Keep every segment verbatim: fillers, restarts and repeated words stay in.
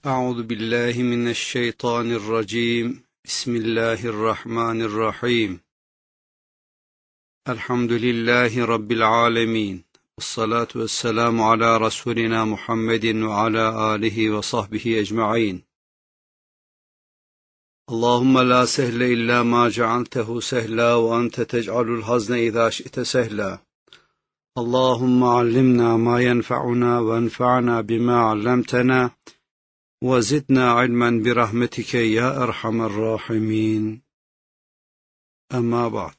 أعوذ بالله من الشيطان الرجيم بسم الله الرحمن الرحيم الحمد لله رب العالمين والصلاة والسلام على رسولنا محمد وعلى آله وصحبه أجمعين اللهم لا سهل إلا ما جعلته سهلا وأنت تجعل الحزن إذا شئت سهلا اللهم علمنا ما ينفعنا وانفعنا بما علمتنا وزدنا علما برحمتك يا أرحم الراحمين أما بعد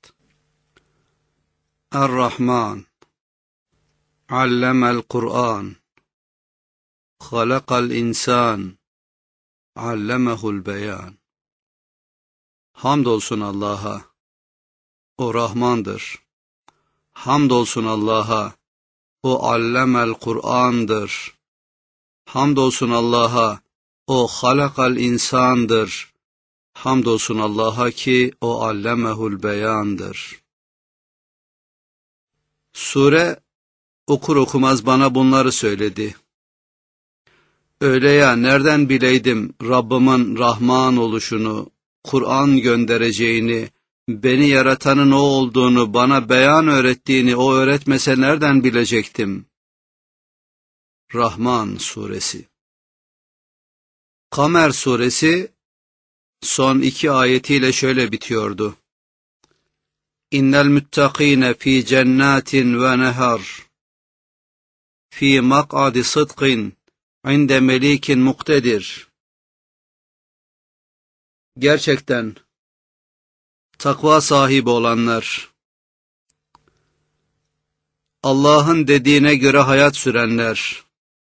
الرحمن علم القرآن خلق الإنسان علمه البيان. Hamdolsun Allah'a, o Rahmandır. Hamdolsun Allah'a, o Allemel Kur'an'dır. Hamdolsun Allah'a, o halakal insandır. Hamdolsun Allah'a ki o allemehul beyandır. Sure okur okumaz bana bunları söyledi. Öyle ya, nereden bileydim Rabbimin Rahman oluşunu, Kur'an göndereceğini, beni yaratanın o olduğunu, bana beyan öğrettiğini o öğretmese nereden bilecektim? Rahman suresi. Kamer suresi son iki ayetiyle şöyle bitiyordu. İnnel müttakine fi cennatin ve nehar fi mak'adi sıdkın inde melikin muktedir. Gerçekten takva sahibi olanlar, Allah'ın dediğine göre hayat sürenler,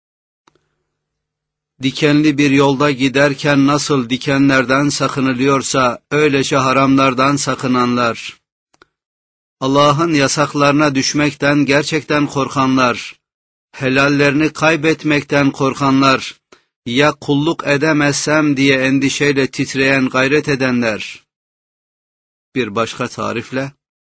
dikenli bir yolda giderken nasıl dikenlerden sakınılıyorsa öylece haramlardan sakınanlar, Allah'ın yasaklarına düşmekten gerçekten korkanlar, helallerini kaybetmekten korkanlar, ya kulluk edemezsem diye endişeyle titreyen, gayret edenler. Bir başka tarifle,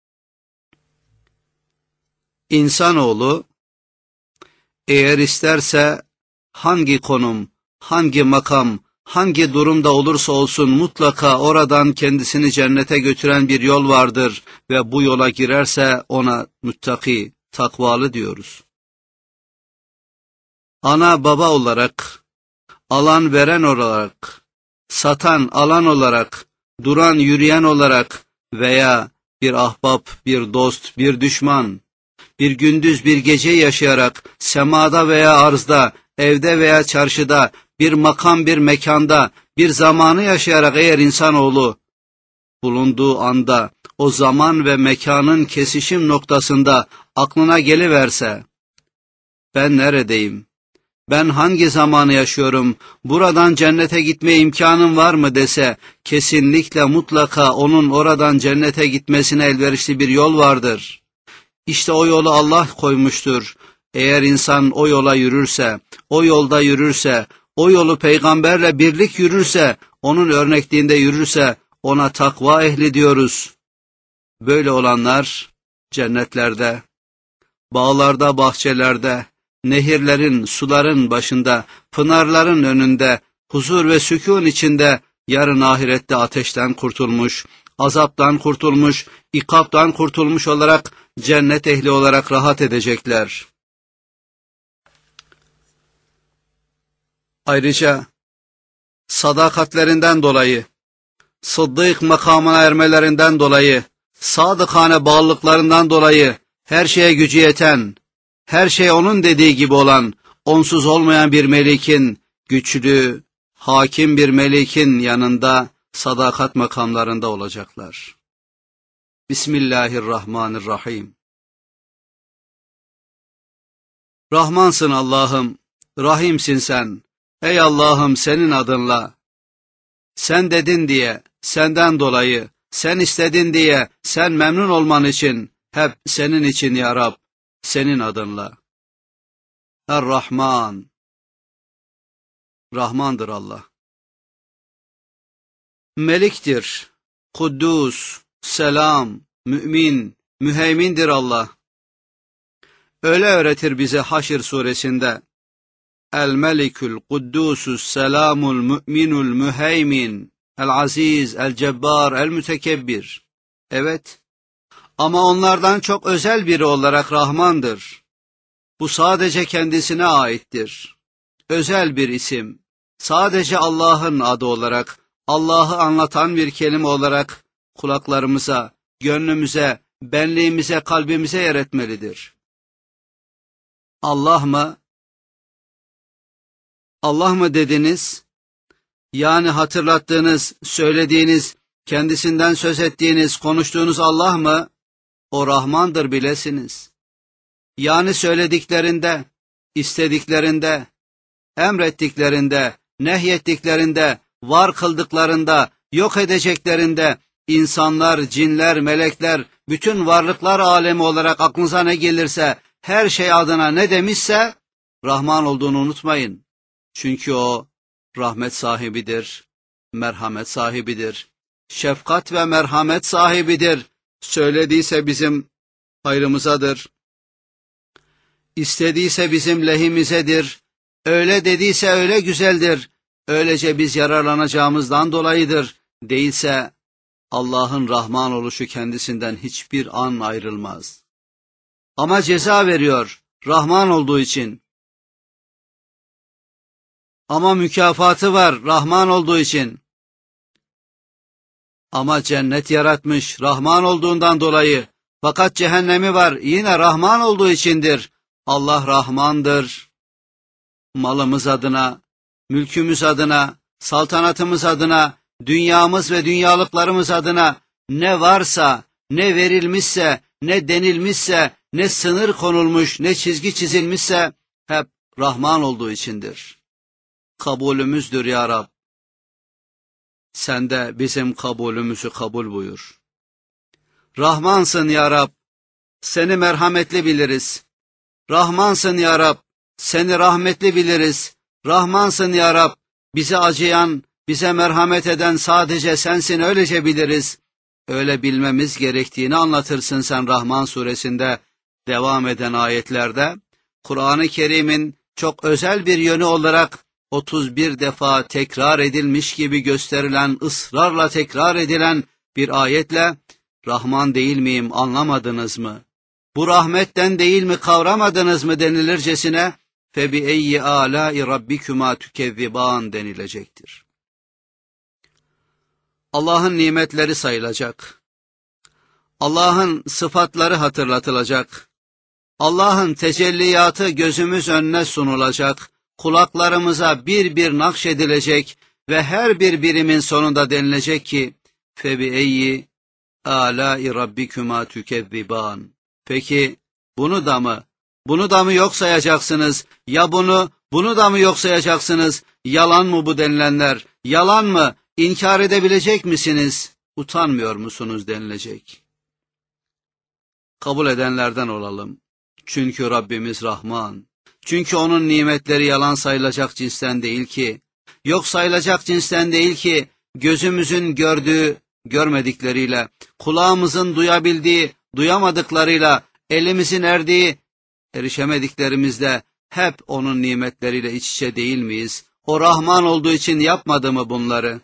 İnsanoğlu eğer isterse hangi konum, hangi makam, hangi durumda olursa olsun mutlaka oradan kendisini cennete götüren bir yol vardır ve bu yola girerse ona müttaki, takvalı diyoruz. Ana baba olarak, alan veren olarak, satan alan olarak, duran yürüyen olarak veya bir ahbap, bir dost, bir düşman, bir gündüz bir gece yaşayarak semada veya arzda, evde veya çarşıda, bir makam bir mekanda, bir zamanı yaşayarak eğer insanoğlu bulunduğu anda o zaman ve mekanın kesişim noktasında aklına geliverse, ben neredeyim? Ben hangi zamanı yaşıyorum? Buradan cennete gitme imkanım var mı dese, kesinlikle mutlaka onun oradan cennete gitmesine elverişli bir yol vardır. İşte o yolu Allah koymuştur. Eğer insan o yola yürürse, o yolda yürürse, o yolu peygamberle birlik yürürse, onun örnekliğinde yürürse, ona takva ehli diyoruz. Böyle olanlar cennetlerde, bağlarda, bahçelerde, nehirlerin, suların başında, pınarların önünde, huzur ve sükun içinde, yarın ahirette ateşten kurtulmuş, azaptan kurtulmuş, ikaptan kurtulmuş olarak, cennet ehli olarak rahat edecekler. Ayrıca sadakatlerinden dolayı, sıddık makamına ermelerinden dolayı, sadıkane bağlılıklarından dolayı, her şeye gücü yeten, her şey onun dediği gibi olan, onsuz olmayan bir melikin, güçlü, hakim bir melikin yanında, sadakat makamlarında olacaklar. Bismillahirrahmanirrahim. Rahmansın Allah'ım, Rahimsin sen. Ey Allah'ım senin adınla. Sen dedin diye, senden dolayı, sen istedin diye, sen memnun olman için, hep senin için ya Rab, senin adınla. Er-Rahman. Rahmandır Allah. Meliktir, Kuddus, Selam, Mümin, Müheymindir Allah. Öyle öğretir bize Haşr suresinde. El-Melikül Kuddusus Selamul Mü'minul Müheymin El-Aziz El-Cebbar El-Mütekebbir. Evet, ama onlardan çok özel biri olarak Rahmandır. Bu sadece kendisine aittir. Özel bir isim. Sadece Allah'ın adı olarak, Allah'ı anlatan bir kelime olarak kulaklarımıza, gönlümüze, benliğimize, kalbimize yer etmelidir. Allah mı? Allah mı dediniz? Yani hatırlattığınız, söylediğiniz, kendisinden söz ettiğiniz, konuştuğunuz Allah mı? O Rahmandır bilesiniz. Yani söylediklerinde, istediklerinde, emrettiklerinde, nehyettiklerinde, var kıldıklarında, yok edeceklerinde, insanlar, cinler, melekler, bütün varlıklar alemi olarak aklınıza ne gelirse, her şey adına ne demişse, Rahman olduğunu unutmayın. Çünkü o, rahmet sahibidir, merhamet sahibidir, şefkat ve merhamet sahibidir. Söylediyse bizim hayrımızadır. İstediyse bizim lehimizedir. Öyle dediyse öyle güzeldir. Öylece biz yararlanacağımızdan dolayıdır. Değilse Allah'ın Rahman oluşu kendisinden hiçbir an ayrılmaz. Ama ceza veriyor Rahman olduğu için. Ama mükafatı var Rahman olduğu için. Ama cennet yaratmış Rahman olduğundan dolayı. Fakat cehennemi var yine Rahman olduğu içindir. Allah Rahmandır. Malımız adına, mülkümüz adına, saltanatımız adına, dünyamız ve dünyalıklarımız adına ne varsa, ne verilmişse, ne denilmişse, ne sınır konulmuş, ne çizgi çizilmişse hep Rahman olduğu içindir. Kabulümüzdür ya Rab. Sen de bizim kabulümüzü kabul buyur. Rahmansın ya Rab, seni merhametli biliriz. Rahmansın ya Rab, seni rahmetli biliriz. Rahmansın ya Rab, bize acıyan, bize merhamet eden sadece sensin, öylece biliriz. Öyle bilmemiz gerektiğini anlatırsın sen Rahman suresinde devam eden ayetlerde. Kur'an-ı Kerim'in çok özel bir yönü olarak otuz bir defa tekrar edilmiş gibi gösterilen, ısrarla tekrar edilen bir ayetle, Rahman değil miyim anlamadınız mı? Bu rahmetten değil mi kavramadınız mı denilircesine, فَبِأَيِّ آلَاءِ رَبِّكُمَا تُكَذِّبَانِ denilecektir. Allah'ın nimetleri sayılacak. Allah'ın sıfatları hatırlatılacak. Allah'ın tecelliyatı gözümüz önüne sunulacak. Kulaklarımıza bir bir nakşedilecek ve her bir birimin sonunda denilecek ki فَبِأَيِّ آلَاءِ رَبِّكُمَا تُكَذِّبَانِ. Peki bunu da mı, bunu da mı yok sayacaksınız? Ya bunu, bunu da mı yok sayacaksınız? Yalan mı bu denilenler? Yalan mı? İnkar edebilecek misiniz? Utanmıyor musunuz denilecek. Kabul edenlerden olalım. Çünkü Rabbimiz Rahman. Çünkü onun nimetleri yalan sayılacak cinsten değil ki, yok sayılacak cinsten değil ki, gözümüzün gördüğü, görmedikleriyle, kulağımızın duyabildiği, duyamadıklarıyla, elimizin erdiği, erişemediklerimizle hep onun nimetleriyle iç içe değil miyiz? O Rahman olduğu için yapmadı mı bunları?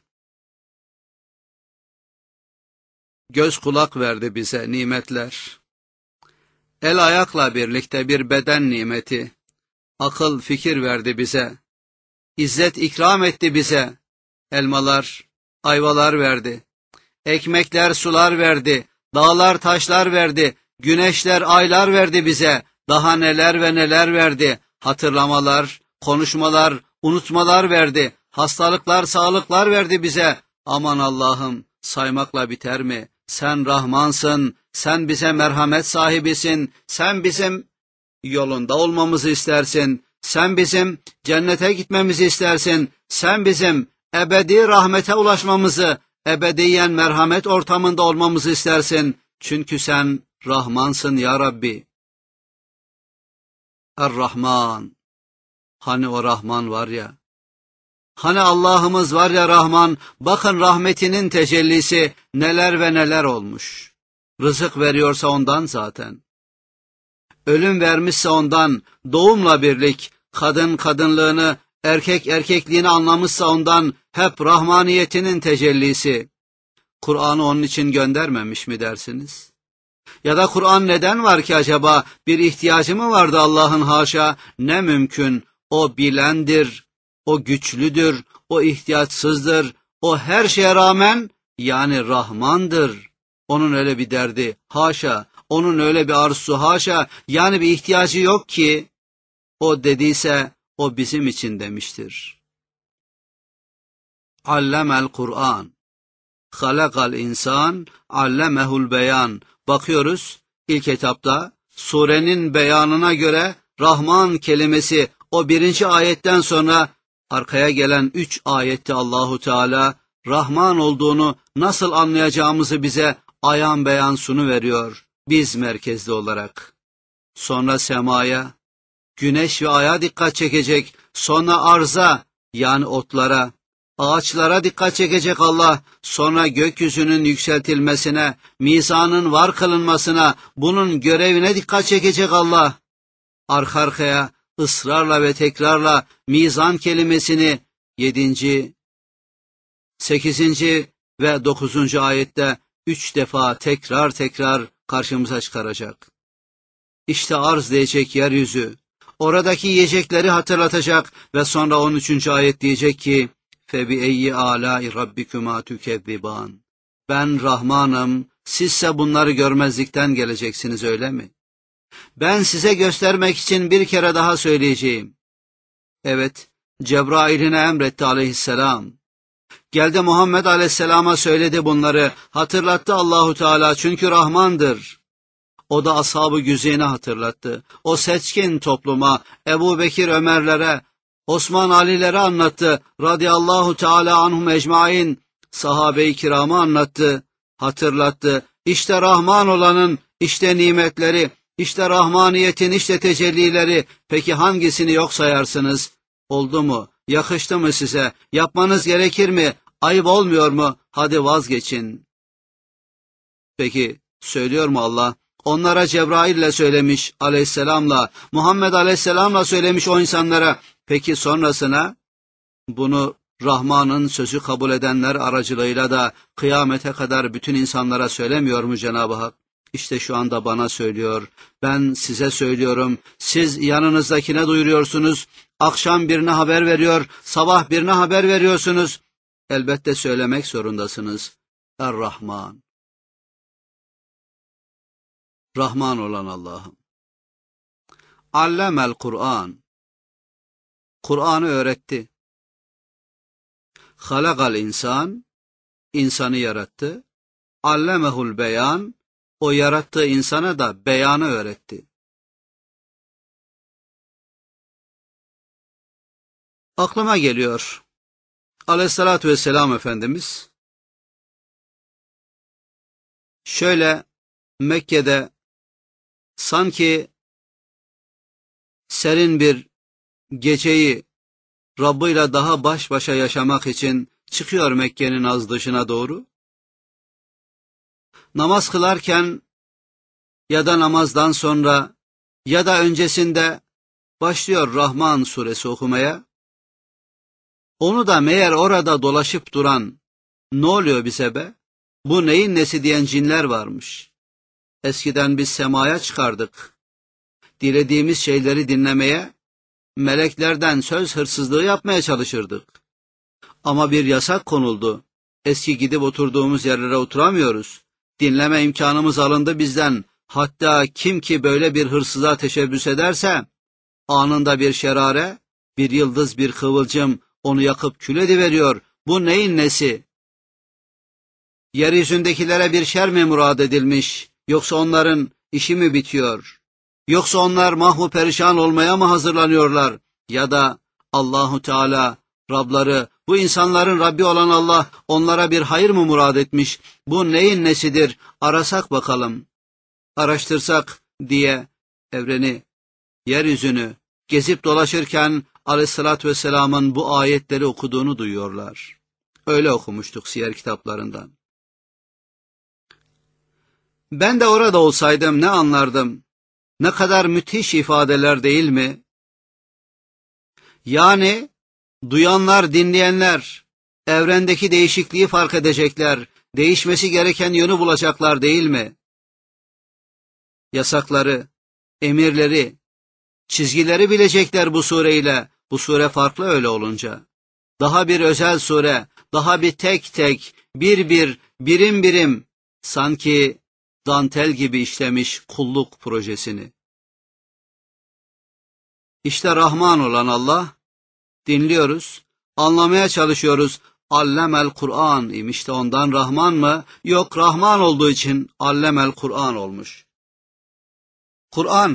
Göz kulak verdi bize nimetler. El ayakla birlikte bir beden nimeti. Akıl fikir verdi bize. İzzet ikram etti bize. Elmalar, ayvalar verdi. Ekmekler, sular verdi. Dağlar, taşlar verdi. Güneşler, aylar verdi bize. Daha neler ve neler verdi. Hatırlamalar, konuşmalar, unutmalar verdi. Hastalıklar, sağlıklar verdi bize. Aman Allah'ım, saymakla biter mi? Sen Rahmansın, sen bize merhamet sahibisin, sen bizim yolunda olmamızı istersin, sen bizim cennete gitmemizi istersin, sen bizim ebedi rahmete ulaşmamızı, ebediyen merhamet ortamında olmamızı istersin. Çünkü sen Rahmansın ya Rabbi. Er-Rahman. Hani o Rahman var ya, hani Allah'ımız var ya Rahman, bakın rahmetinin tecellisi neler ve neler olmuş. Rızık veriyorsa ondan zaten. Ölüm vermişse ondan, doğumla birlik, kadın kadınlığını, erkek erkekliğini anlamışsa ondan hep rahmaniyetinin tecellisi. Kur'an'ı onun için göndermemiş mi dersiniz? Ya da Kur'an neden var ki acaba? Bir ihtiyacı mı vardı Allah'ın? Haşa, ne mümkün. O bilendir, o güçlüdür, o ihtiyaçsızdır, o her şeye rağmen yani Rahmandır. Onun öyle bir derdi, haşa, onun öyle bir arzusu, haşa, yani bir ihtiyacı yok ki. O dediyse o bizim için demiştir. Allemel Kur'an, halakal insan, allemehul beyan. Bakıyoruz ilk etapta surenin beyanına göre Rahman kelimesi o birinci ayetten sonra arkaya gelen üç ayette Allahu Teala Rahman olduğunu nasıl anlayacağımızı bize ayan beyan sunu veriyor biz merkezli olarak. Sonra semaya, güneş ve aya dikkat çekecek, sonra arza yani otlara, ağaçlara dikkat çekecek Allah, sonra gökyüzünün yükseltilmesine, mizanın var kılınmasına, bunun görevine dikkat çekecek Allah. Arka arkaya, ısrarla ve tekrarla mizan kelimesini yedinci, sekizinci ve dokuzuncu ayette üç defa tekrar tekrar karşımıza çıkaracak. İşte arz diyecek yeryüzü, oradaki yiyecekleri hatırlatacak ve sonra on üçüncü ayet diyecek ki, فَبِأَيِّ آلَاءِ رَبِّكُمَا تُكَذِّبَانِ Ben Rahmanım, sizse bunları görmezlikten geleceksiniz öyle mi? Ben size göstermek için bir kere daha söyleyeceğim. Evet, Cebrail'ine emretti aleyhisselam. Geldi Muhammed aleyhisselama söyledi bunları, hatırlattı Allahu Teala çünkü Rahmandır. O da ashab-ı güzine hatırlattı. O seçkin topluma, Ebu Bekir Ömerlere, Osman Ali'lere anlattı. Radıyallahu Teala anhum ecmain, sahabe-i kiramı anlattı, hatırlattı. İşte Rahman olanın, işte nimetleri, işte rahmaniyetin, işte tecellileri. Peki hangisini yok sayarsınız? Oldu mu? Yakıştı mı size? Yapmanız gerekir mi? Ayıp olmuyor mu? Hadi vazgeçin. Peki söylüyor mu Allah? Onlara Cebrail'le söylemiş aleyhisselamla, Muhammed aleyhisselamla söylemiş o insanlara. Peki sonrasına bunu Rahman'ın sözü kabul edenler aracılığıyla da kıyamete kadar bütün insanlara söylemiyor mu Cenab-ı Hak? İşte şu anda bana söylüyor, ben size söylüyorum, siz yanınızdakine duyuruyorsunuz, akşam birine haber veriyor, sabah birine haber veriyorsunuz. Elbette söylemek zorundasınız. Er-Rahman. Rahman olan Allah'ım. Allemel Kur'an. Kur'an'ı öğretti. Halakal insan, insanı yarattı. Allemehul beyan, o yarattığı insana da beyanı öğretti. Aklıma geliyor, aleyhissalatü vesselam Efendimiz, şöyle Mekke'de sanki serin bir geceyi Rabbıyla daha baş başa yaşamak için çıkıyor Mekke'nin az dışına doğru. Namaz kılarken ya da namazdan sonra ya da öncesinde başlıyor Rahman suresi okumaya. Onu da meğer orada dolaşıp duran, ne oluyor bize be? Bu neyin nesi diyen cinler varmış. Eskiden biz semaya çıkardık. Dilediğimiz şeyleri dinlemeye, meleklerden söz hırsızlığı yapmaya çalışırdık. Ama bir yasak konuldu. Eski gidip oturduğumuz yerlere oturamıyoruz. Dinleme imkanımız alındı bizden. Hatta kim ki böyle bir hırsızlığa teşebbüs ederse, anında bir şerare, bir yıldız, bir kıvılcım onu yakıp kül ediveriyor. Bu neyin nesi? Yeryüzündekilere bir şer mi murad edilmiş, yoksa onların işi mi bitiyor? Yoksa onlar mahvu perişan olmaya mı hazırlanıyorlar? Ya da Allahu Teala, Rabları, bu insanların Rabbi olan Allah onlara bir hayır mı murad etmiş? Bu neyin nesidir? Arasak bakalım, araştırsak diye evreni, yeryüzünü gezip dolaşırken aleyhissalatü vesselamın bu ayetleri okuduğunu duyuyorlar. Öyle okumuştuk siyer kitaplarından. Ben de orada olsaydım ne anlardım? Ne kadar müthiş ifadeler değil mi? Yani duyanlar, dinleyenler evrendeki değişikliği fark edecekler, değişmesi gereken yönü bulacaklar değil mi? Yasakları, emirleri, çizgileri bilecekler bu sureyle. Bu sure farklı öyle olunca. Daha bir özel sure, daha bir tek tek, bir bir, birim birim, sanki dantel gibi işlemiş kulluk projesini. İşte Rahman olan Allah, dinliyoruz, anlamaya çalışıyoruz. Allemel Kur'an imiş de ondan Rahman mı? Yok, Rahman olduğu için Allemel Kur'an olmuş. Kur'an,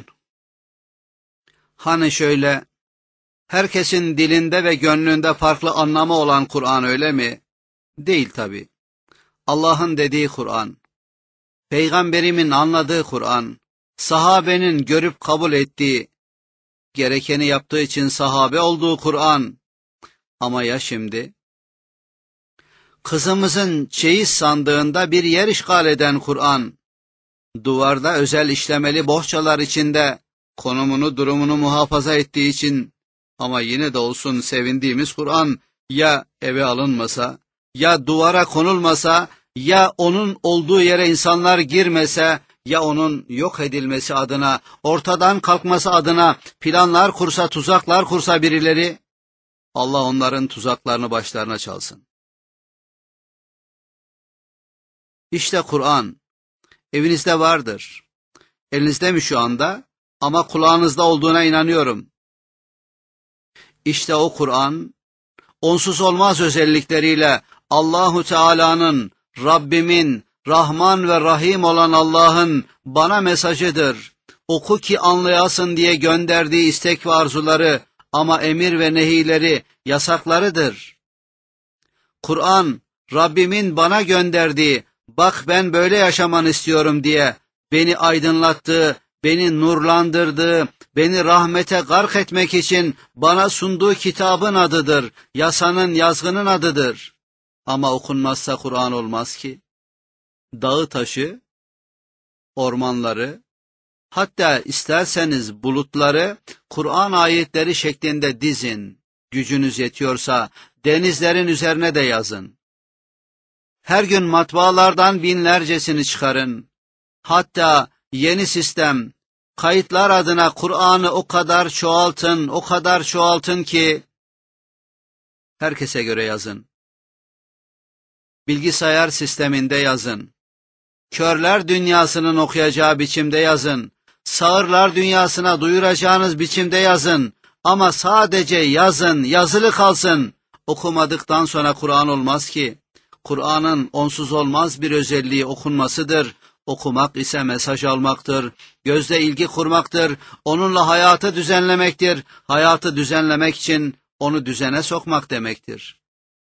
hani şöyle, herkesin dilinde ve gönlünde farklı anlamı olan Kur'an öyle mi? Değil tabi. Allah'ın dediği Kur'an, Peygamberimin anladığı Kur'an, sahabenin görüp kabul ettiği, gerekeni yaptığı için sahabe olduğu Kur'an. Ama ya şimdi? Kızımızın çeyiz sandığında bir yer işgal eden Kur'an, duvarda özel işlemeli bohçalar içinde konumunu, durumunu muhafaza ettiği için, ama yine de olsun sevindiğimiz Kur'an, ya eve alınmasa, ya duvara konulmasa, ya onun olduğu yere insanlar girmese, ya onun yok edilmesi adına, ortadan kalkması adına planlar kursa, tuzaklar kursa birileri, Allah onların tuzaklarını başlarına çalsın. İşte Kur'an, evinizde vardır. Elinizde mi şu anda? Ama kulağınızda olduğuna inanıyorum. İşte o Kur'an, onsuz olmaz özellikleriyle Allahu Teala'nın, Rabbimin, Rahman ve Rahim olan Allah'ın bana mesajıdır. Oku ki anlayasın diye gönderdiği istek ve arzuları, ama emir ve nehileri, yasaklarıdır. Kur'an, Rabbimin bana gönderdiği, bak ben böyle yaşamanı istiyorum diye beni aydınlattığı, beni nurlandırdığı, beni rahmete gark etmek için bana sunduğu kitabın adıdır, yasanın, yazgının adıdır. Ama okunmazsa Kur'an olmaz ki. Dağı taşı, ormanları, hatta isterseniz bulutları Kur'an ayetleri şeklinde dizin. Gücünüz yetiyorsa denizlerin üzerine de yazın. Her gün matbaalardan binlercesini çıkarın. Hatta yeni sistem, kayıtlar adına Kur'an'ı o kadar çoğaltın, o kadar çoğaltın ki herkese göre yazın. Bilgisayar sisteminde yazın. Körler dünyasının okuyacağı biçimde yazın. Sağırlar dünyasına duyuracağınız biçimde yazın. Ama sadece yazın, yazılı kalsın. Okumadıktan sonra Kur'an olmaz ki. Kur'an'ın onsuz olmaz bir özelliği okunmasıdır. Okumak ise mesaj almaktır, gözle ilgi kurmaktır, onunla hayatı düzenlemektir. Hayatı düzenlemek için onu düzene sokmak demektir.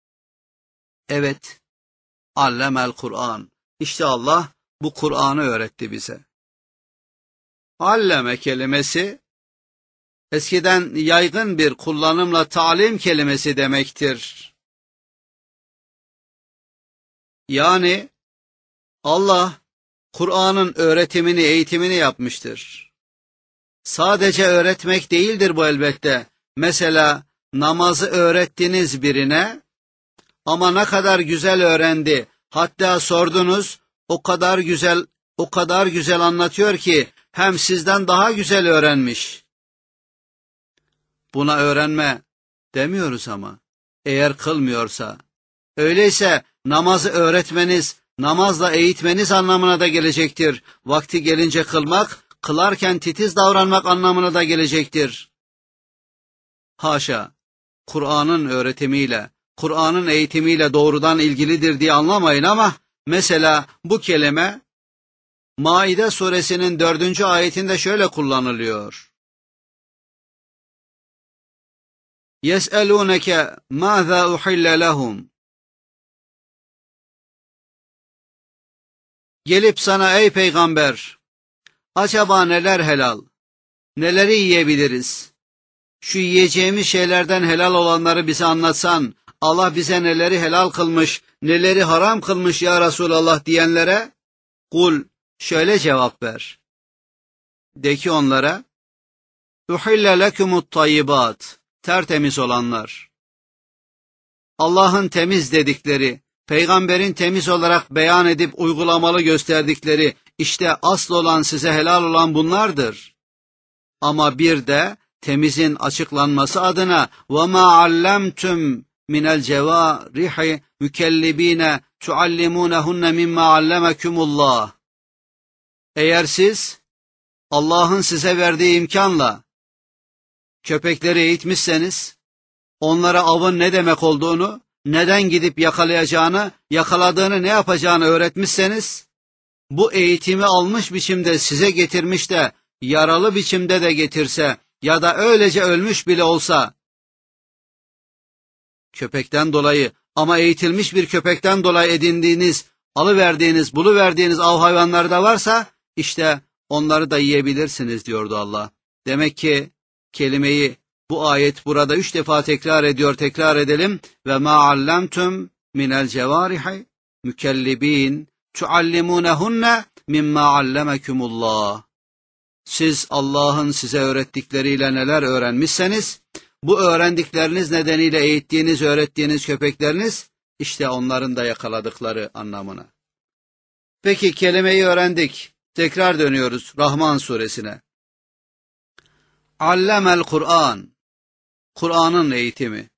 Evet, Allemel Kur'an. İşte Allah bu Kur'an'ı öğretti bize. Alleme kelimesi, eskiden yaygın bir kullanımla talim kelimesi demektir. Yani Allah Kur'an'ın öğretimini, eğitimini yapmıştır. Sadece öğretmek değildir bu elbette. Mesela namazı öğrettiniz birine ama ne kadar güzel öğrendi. Hatta sordunuz, o kadar güzel, o kadar güzel anlatıyor ki hem sizden daha güzel öğrenmiş. Buna öğrenme demiyoruz ama eğer kılmıyorsa. Öyleyse namazı öğretmeniz, namazla eğitmeniz anlamına da gelecektir. Vakti gelince kılmak, kılarken titiz davranmak anlamına da gelecektir. Haşa, Kur'an'ın öğretimiyle, Kur'an'ın eğitimiyle doğrudan ilgilidir diye anlamayın ama mesela bu kelime Maide suresinin dördüncü ayetinde şöyle kullanılıyor. يَسْأَلُونَكَ مَاذَا اُحِلَّ لَهُمْ Gelip sana ey peygamber, acaba neler helal, neleri yiyebiliriz? Şu yiyeceğimiz şeylerden helal olanları bize anlatsan, Allah bize neleri helal kılmış, neleri haram kılmış ya Resulallah diyenlere, kul, şöyle cevap ver. De ki onlara, اُحِلَّ لَكُمُ الطَّيِّبَاتِ tertemiz olanlar. Allah'ın temiz dedikleri, peygamberin temiz olarak beyan edip uygulamalı gösterdikleri, işte asıl olan, size helal olan bunlardır. Ama bir de temizin açıklanması adına وَمَا عَلَّمْتُمْ مِنَ الْجَوَارِحِ مُكَلِّب۪ينَ تُعَلِّمُونَهُنَّ مِمَّا عَلَّمَكُمُ اللّٰهِ. Eğer siz Allah'ın size verdiği imkanla köpekleri eğitmişseniz, onlara avın ne demek olduğunu, neden gidip yakalayacağını, yakaladığını ne yapacağını öğretmişseniz, bu eğitimi almış biçimde size getirmiş de, yaralı biçimde de getirse ya da öylece ölmüş bile olsa, köpekten dolayı ama eğitilmiş bir köpekten dolayı edindiğiniz, alıverdiğiniz, buluverdiğiniz av hayvanları da varsa, işte onları da yiyebilirsiniz diyordu Allah. Demek ki kelimeyi, bu ayet burada üç defa tekrar ediyor, tekrar edelim. Ve ma allamtum minel cevarihi mükellibin tuallimunehunne mimma allemekumullah. Siz Allah'ın size öğrettikleriyle neler öğrenmişseniz, bu öğrendikleriniz nedeniyle eğittiğiniz, öğrettiğiniz köpekleriniz, işte onların da yakaladıkları anlamına. Peki kelimeyi öğrendik. Tekrar dönüyoruz Rahman suresine. Allemel Kur'an, Kur'an'ın eğitimi.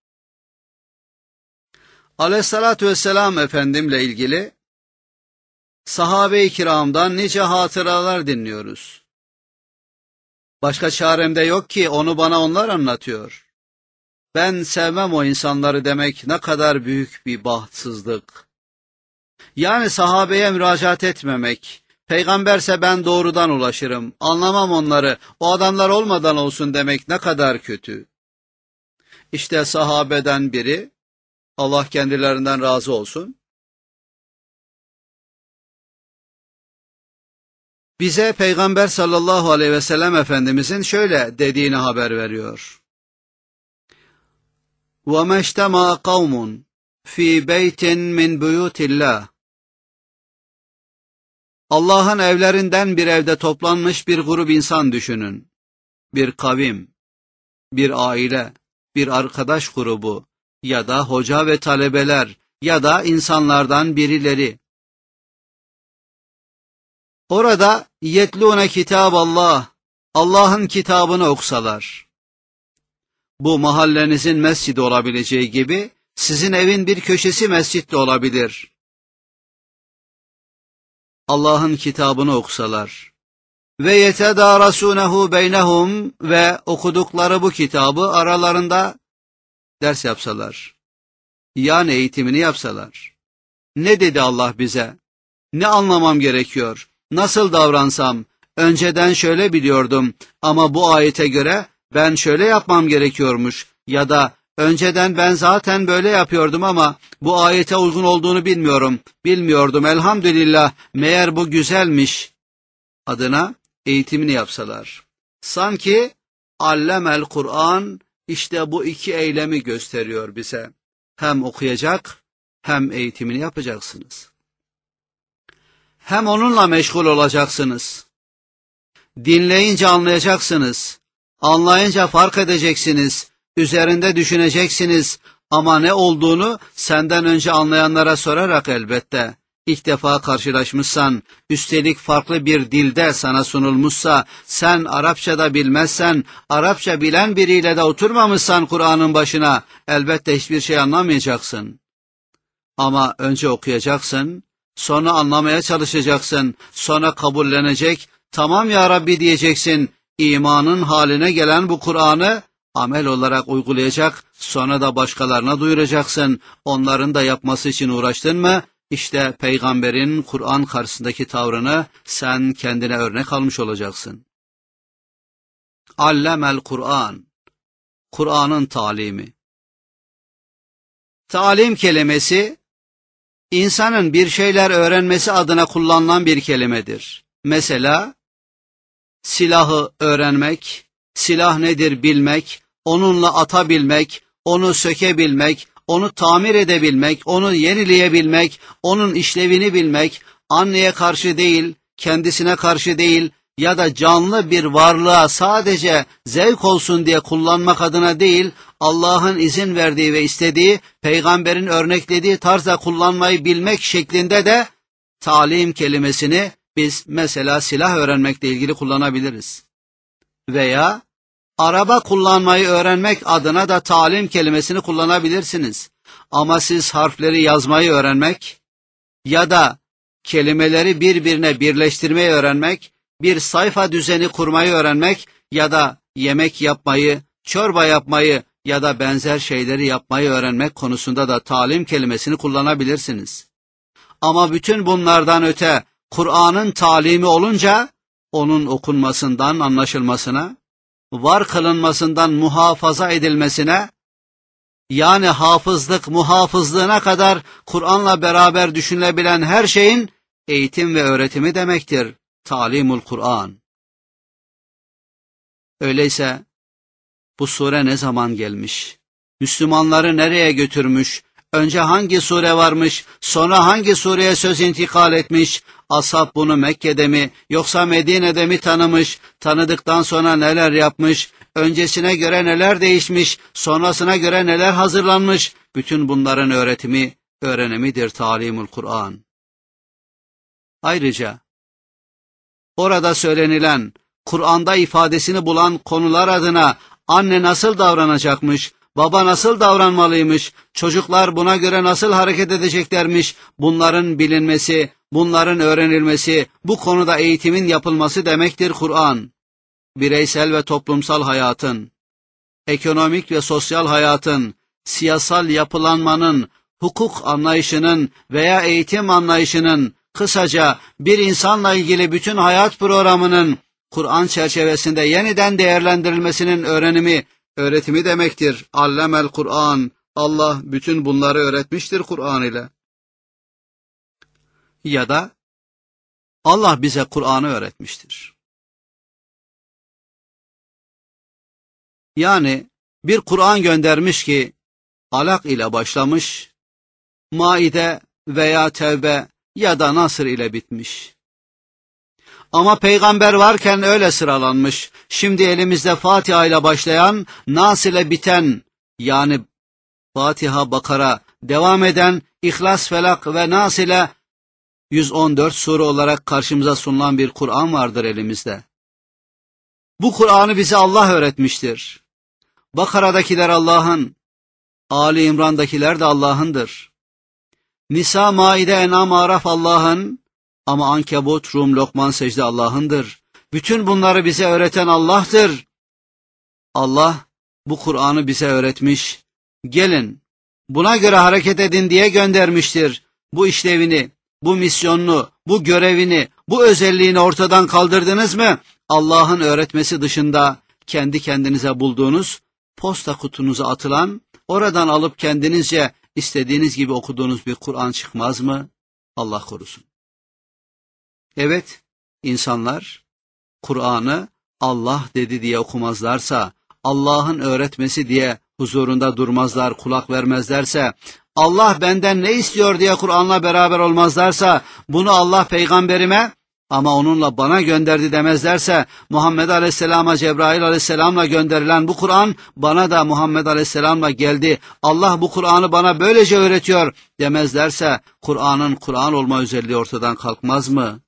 Aleyhissalatü vesselam Efendimle ilgili sahabe-i kiramdan nice hatıralar dinliyoruz. Başka çarem de yok ki onu bana onlar anlatıyor. Ben sevmem o insanları demek ne kadar büyük bir bahtsızlık. Yani sahabeye müracaat etmemek, peygamberse ben doğrudan ulaşırım, anlamam onları, o adamlar olmadan olsun demek ne kadar kötü. İşte sahabeden biri, Allah kendilerinden razı olsun, bize Peygamber sallallahu aleyhi ve sellem Efendimizin şöyle dediğini haber veriyor. وَمَا اجْتَمَعَ قَوْمٌ فِي بَيْتٍ مِّنْ بُيُوتِ اللّٰهِ. Allah'ın evlerinden bir evde toplanmış bir grup insan düşünün. Bir kavim, bir aile, bir arkadaş grubu ya da hoca ve talebeler ya da insanlardan birileri. Orada yetlûne kitâballah, Allah'ın kitabını okusalar. Bu mahallenizin mescidi olabileceği gibi sizin evin bir köşesi mescid de olabilir. Allah'ın kitabını okusalar ve yetedârasûnehu beynehum ve okudukları bu kitabı aralarında ders yapsalar. Yani eğitimini yapsalar. Ne dedi Allah bize? Ne anlamam gerekiyor? Nasıl davransam? Önceden şöyle biliyordum ama bu ayete göre ben şöyle yapmam gerekiyormuş ya da önceden ben zaten böyle yapıyordum ama bu ayete uygun olduğunu bilmiyorum, bilmiyordum elhamdülillah, meğer bu güzelmiş adına eğitimini yapsalar. Sanki allemel Kur'an işte bu iki eylemi gösteriyor bize. Hem okuyacak hem eğitimini yapacaksınız. Hem onunla meşgul olacaksınız. Dinleyince anlayacaksınız. Anlayınca fark edeceksiniz. Üzerinde düşüneceksiniz. Ama ne olduğunu senden önce anlayanlara sorarak elbette. İlk defa karşılaşmışsan, üstelik farklı bir dilde sana sunulmuşsa, sen Arapçada bilmezsen, Arapça bilen biriyle de oturmamışsan Kur'an'ın başına, elbette hiçbir şey anlamayacaksın. Ama önce okuyacaksın, sonra anlamaya çalışacaksın, sonra kabullenecek, tamam ya Rabbi diyeceksin, imanın haline gelen bu Kur'an'ı amel olarak uygulayacak, sonra da başkalarına duyuracaksın, onların da yapması için uğraştın mı? İşte peygamberin Kur'an karşısındaki tavrını sen kendine örnek almış olacaksın. Allemel Kur'an, Kur'an'ın talimi. Talim kelimesi, insanın bir şeyler öğrenmesi adına kullanılan bir kelimedir. Mesela, silahı öğrenmek, silah nedir bilmek, onunla atabilmek, onu sökebilmek, onu tamir edebilmek, onu yenileyebilmek, onun işlevini bilmek, anneye karşı değil, kendisine karşı değil, ya da canlı bir varlığa sadece zevk olsun diye kullanmak adına değil, Allah'ın izin verdiği ve istediği, peygamberin örneklediği tarzda kullanmayı bilmek şeklinde de talim kelimesini biz mesela silah öğrenmekle ilgili kullanabiliriz. Veya araba kullanmayı öğrenmek adına da talim kelimesini kullanabilirsiniz. Ama siz harfleri yazmayı öğrenmek ya da kelimeleri birbirine birleştirmeyi öğrenmek, bir sayfa düzeni kurmayı öğrenmek ya da yemek yapmayı, çorba yapmayı ya da benzer şeyleri yapmayı öğrenmek konusunda da talim kelimesini kullanabilirsiniz. Ama bütün bunlardan öte Kur'an'ın talimi olunca onun okunmasından anlaşılmasına, var kılınmasından muhafaza edilmesine, yani hafızlık muhafızlığına kadar Kur'an'la beraber düşünülebilen her şeyin eğitim ve öğretimi demektir. Talimul Kur'an. Öyleyse bu sure ne zaman gelmiş? Müslümanları nereye götürmüş? Önce hangi sure varmış? Sonra hangi sureye söz intikal etmiş? Ashab bunu Mekke'de mi yoksa Medine'de mi tanımış? Tanıdıktan sonra neler yapmış? Öncesine göre neler değişmiş? Sonrasına göre neler hazırlanmış? Bütün bunların öğretimi, öğrenimidir Talimul Kur'an. Ayrıca orada söylenilen, Kur'an'da ifadesini bulan konular adına anne nasıl davranacakmış, baba nasıl davranmalıymış, çocuklar buna göre nasıl hareket edeceklermiş, bunların bilinmesi, bunların öğrenilmesi, bu konuda eğitimin yapılması demektir Kur'an. Bireysel ve toplumsal hayatın, ekonomik ve sosyal hayatın, siyasal yapılanmanın, hukuk anlayışının veya eğitim anlayışının, kısaca bir insanla ilgili bütün hayat programının Kur'an çerçevesinde yeniden değerlendirilmesinin öğrenimi, öğretimi demektir. Allemel Kur'an. Allah bütün bunları öğretmiştir Kur'an ile. Ya da Allah bize Kur'an'ı öğretmiştir. Yani bir Kur'an göndermiş ki Alak ile başlamış, Maide veya Tevbe ya da Nasr ile bitmiş. Ama peygamber varken öyle sıralanmış. Şimdi elimizde Fatiha ile başlayan, Nas ile biten, yani Fatiha, Bakara devam eden, İhlas, Felak ve Nas ile yüz on dört sure olarak karşımıza sunulan bir Kur'an vardır elimizde. Bu Kur'an'ı bize Allah öğretmiştir. Bakara'dakiler Allah'ın, Ali İmran'dakiler de Allah'ındır. Nisa, Maide, En'am, Araf Allah'ın, ama Ankebut, Rum, Lokman, Secde Allah'ındır. Bütün bunları bize öğreten Allah'tır. Allah bu Kur'an'ı bize öğretmiş. Gelin, buna göre hareket edin diye göndermiştir. Bu işlevini, bu misyonunu, bu görevini, bu özelliğini ortadan kaldırdınız mı? Allah'ın öğretmesi dışında kendi kendinize bulduğunuz, posta kutunuza atılan, oradan alıp kendinizce istediğiniz gibi okuduğunuz bir Kur'an çıkmaz mı? Allah korusun. Evet, insanlar Kur'an'ı Allah dedi diye okumazlarsa, Allah'ın öğretmesi diye huzurunda durmazlar, kulak vermezlerse, Allah benden ne istiyor diye Kur'an'la beraber olmazlarsa, bunu Allah peygamberime ama onunla bana gönderdi demezlerse, Muhammed Aleyhisselam'a Cebrail Aleyhisselam'la gönderilen bu Kur'an bana da Muhammed Aleyhisselam'la geldi, Allah bu Kur'an'ı bana böylece öğretiyor demezlerse, Kur'an'ın Kur'an olma özelliği ortadan kalkmaz mı?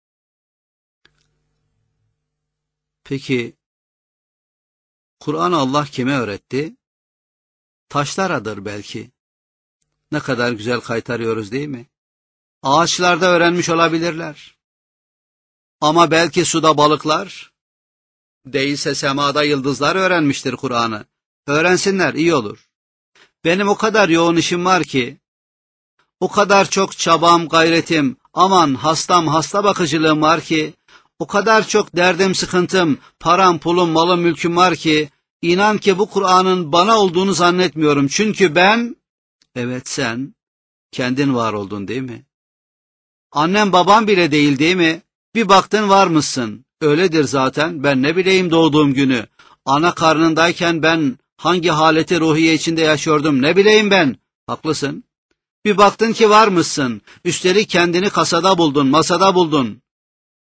Peki, Kur'an'ı Allah kime öğretti? Taşlaradır belki. Ne kadar güzel kaytarıyoruz değil mi? Ağaçlarda öğrenmiş olabilirler. Ama belki suda balıklar, değilse semada yıldızlar öğrenmiştir Kur'an'ı. Öğrensinler, iyi olur. Benim o kadar yoğun işim var ki, o kadar çok çabam, gayretim, aman hastam, hasta bakıcılığım var ki, o kadar çok derdim, sıkıntım, param, pulum, malım, mülküm var ki, inan ki bu Kur'an'ın bana olduğunu zannetmiyorum. Çünkü ben, evet sen, kendin var oldun değil mi? Annem babam bile değil değil mi? Bir baktın var mısın? Öyledir zaten, ben ne bileyim doğduğum günü. Ana karnındayken ben hangi haleti ruhiye içinde yaşıyordum ne bileyim ben. Haklısın. Bir baktın ki var mısın? Üstelik kendini kasada buldun, masada buldun.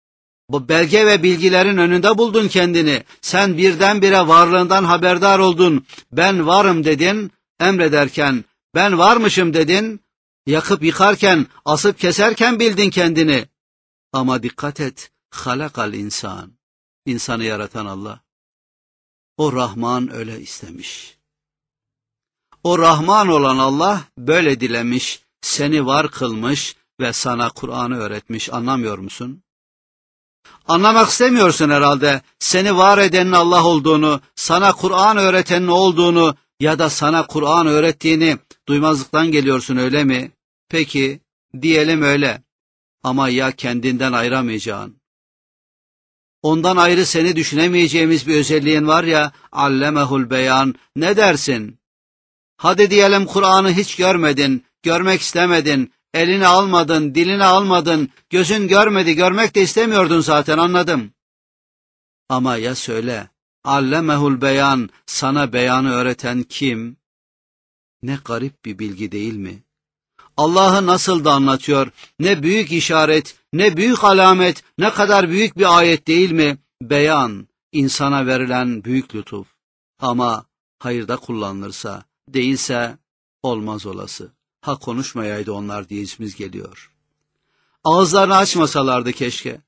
Bu belge ve bilgilerin önünde buldun kendini. Sen birdenbire varlığından haberdar oldun. Ben varım dedin, emrederken ben varmışım dedin. Yakıp yıkarken, asıp keserken bildin kendini. Ama dikkat et, halakal insan. İnsanı yaratan Allah. O Rahman öyle istemiş. O Rahman olan Allah böyle dilemiş, seni var kılmış ve sana Kur'an'ı öğretmiş. Anlamıyor musun? Anlamak istemiyorsun herhalde. Seni var edenin Allah olduğunu, sana Kur'an öğretenin olduğunu ya da sana Kur'an öğrettiğini duymazlıktan geliyorsun, öyle mi? Peki, diyelim öyle. Ama ya kendinden ayıramayacağın, ondan ayrı seni düşünemeyeceğimiz bir özelliğin var ya, allemehul beyan, ne dersin? Hadi diyelim Kur'an'ı hiç görmedin, görmek istemedin, elini almadın, dilini almadın, gözün görmedi, görmek de istemiyordun zaten, anladım. Ama ya söyle, allemehul beyan, sana beyanı öğreten kim? Ne garip bir bilgi değil mi? Allah'ı nasıl da anlatıyor, ne büyük işaret, ne büyük alamet, ne kadar büyük bir ayet değil mi? Beyan, insana verilen büyük lütuf. Ama hayırda kullanılırsa, değilse olmaz olası. Ha konuşmayaydı onlar diyeceğimiz geliyor. Ağızlarını açmasalardı keşke.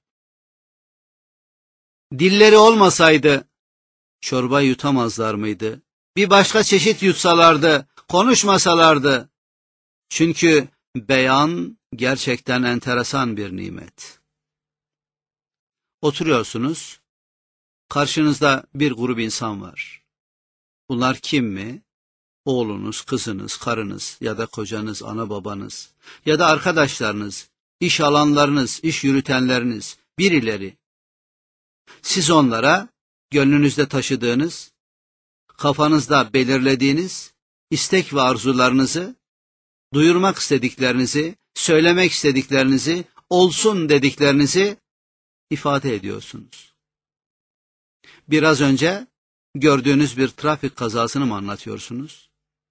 Dilleri olmasaydı çorba yutamazlar mıydı? Bir başka çeşit yutsalardı, konuşmasalardı. Çünkü beyan gerçekten enteresan bir nimet. Oturuyorsunuz, karşınızda bir grup insan var. Bunlar kim mi? Oğlunuz, kızınız, karınız ya da kocanız, ana babanız ya da arkadaşlarınız, iş alanlarınız, iş yürütenleriniz, birileri. Siz onlara gönlünüzde taşıdığınız, kafanızda belirlediğiniz istek ve arzularınızı, duyurmak istediklerinizi, söylemek istediklerinizi, olsun dediklerinizi ifade ediyorsunuz. Biraz önce gördüğünüz bir trafik kazasını mı anlatıyorsunuz?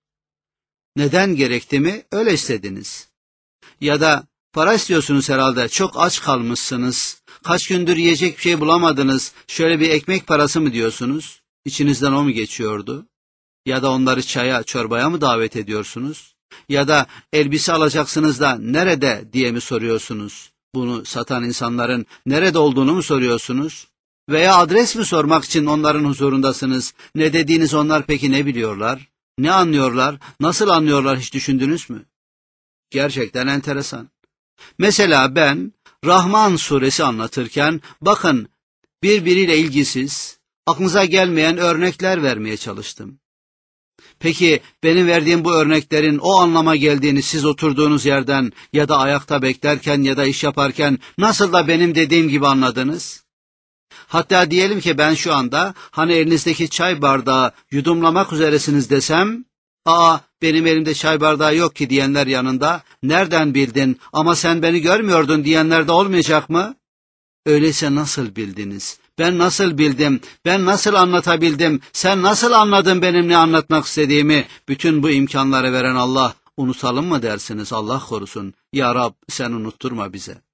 Neden gerekti mi? Öyle istediniz. Ya da para istiyorsunuz herhalde, çok aç kalmışsınız, kaç gündür yiyecek bir şey bulamadınız, şöyle bir ekmek parası mı diyorsunuz? İçinizden o mu geçiyordu? Ya da onları çaya, çorbaya mı davet ediyorsunuz? Ya da elbise alacaksınız da nerede diye mi soruyorsunuz? Bunu satan insanların nerede olduğunu mu soruyorsunuz? Veya adres mi sormak için onların huzurundasınız? Ne dediğiniz onlar peki ne biliyorlar? Ne anlıyorlar? Nasıl anlıyorlar, hiç düşündünüz mü? Gerçekten enteresan. Mesela ben Rahman suresi anlatırken bakın birbiriyle ilgisiz, aklınıza gelmeyen örnekler vermeye çalıştım. Peki benim verdiğim bu örneklerin o anlama geldiğini siz oturduğunuz yerden ya da ayakta beklerken ya da iş yaparken nasıl da benim dediğim gibi anladınız? Hatta diyelim ki ben şu anda hani elinizdeki çay bardağı yudumlamak üzeresiniz desem, ''Aa benim elimde çay bardağı yok ki'' diyenler yanında, ''Nereden bildin ama sen beni görmüyordun'' diyenler de olmayacak mı? Öyleyse nasıl bildiniz? Ben nasıl bildim? Ben nasıl anlatabildim? Sen nasıl anladın benim ne anlatmak istediğimi? Bütün bu imkanları veren Allah, unutalım mı dersiniz? Allah korusun. Ya Rab sen unutturma bize.